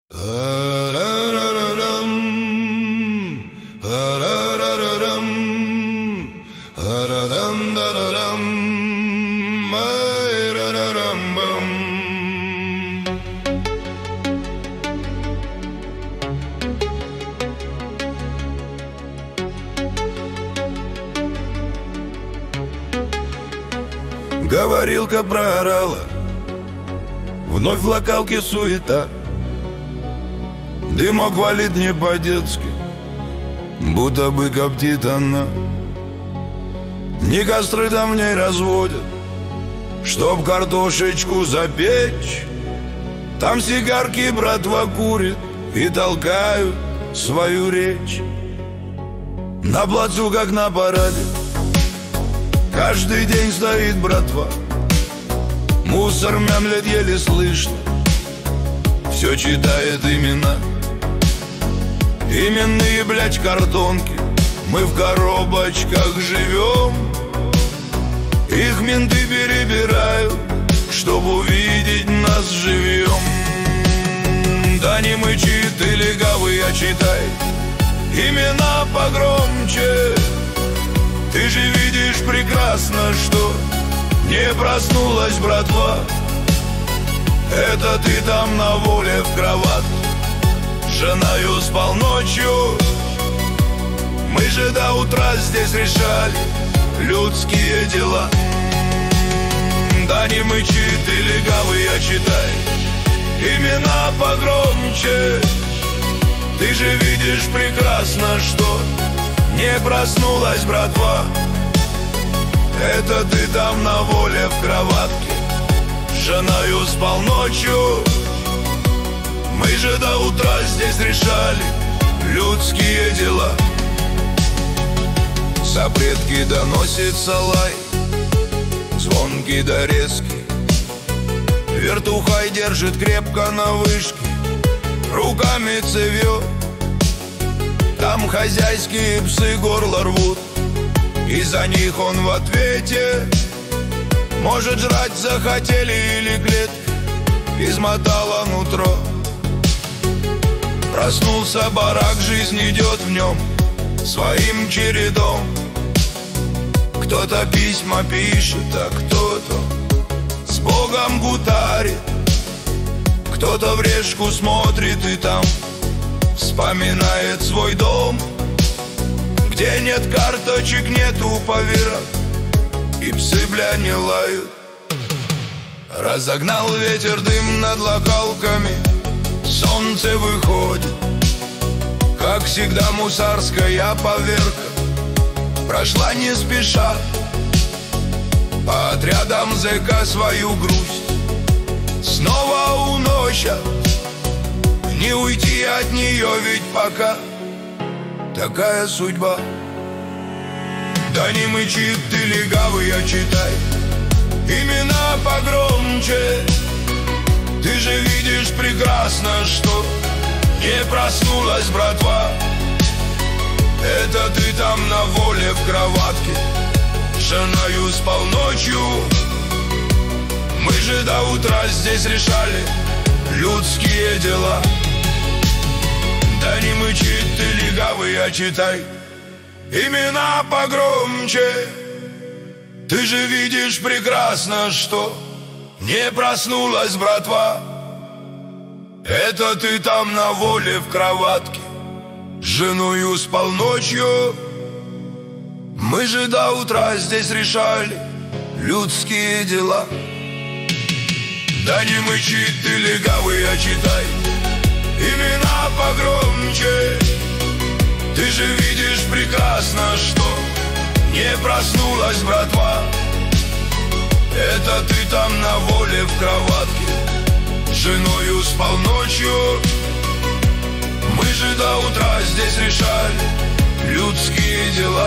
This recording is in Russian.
Говорилка проорала, вновь в локалке суета. Дымок валит не по-детски, будто бы коптит она. Ни костры там в ней разводят, чтоб картошечку запечь. Там сигарки братва курит и толкают свою речь. На плацу, как на параде, каждый день стоит братва. Мусор мямлет еле слышно, все читает имена. Именные, блядь, картонки, мы в коробочках живем. Их менты перебирают, чтоб увидеть нас живьем. Да не мычи ты, легавый, а читай имена погромче. Ты же видишь прекрасно, что не проснулась братва. Это ты там на воле в кроватке, с женою спал ночью. Мы же до утра здесь решали людские дела. Да не мычи ты, легавый, а читай имена погромче. Ты же видишь прекрасно, что не проснулась братва. Это ты там на воле в кроватке, с женою спал ночью. Мы же до утра здесь решали людские дела. Запретки доносится лай, звонкий да резкий. Вертухай держит крепко на вышке, руками цевьет. Там хозяйские псы горло рвут, и за них он в ответе. Может, жрать захотели или клетка измотала нутро. Проснулся барак, жизнь идет в нем своим чередом. Кто-то письма пишет, а кто-то с Богом гутарит. Кто-то в решку смотрит и там вспоминает свой дом, где нет карточек, нету поверок, и псы, бля, не лают. Разогнал ветер дым над локалками, солнце выходит. Как всегда мусарская поверка прошла не спеша. По отрядам зэка свою грусть снова уносят. Не уйти от нее, ведь пока такая судьба. Да не мычи ты, легавый, а читай имена погромче. Ты же видишь прекрасно, что не проснулась братва. Это ты там на воле в кроватке, с женою спал ночью. Мы же до утра здесь решали людские дела. Да не мычи ты, легавый, а читай имена погромче. Ты же видишь прекрасно, что не проснулась братва. Это ты там на воле в кроватке, с женою спал ночью. Мы же до утра здесь решали людские дела. Да не мычи ты, легавый, а читай имена погромче. Ты же видишь прекрасно, что не проснулась братва. Это ты там на воле в кроватке, с женою спал ночью. Мы же до утра здесь решали людские дела.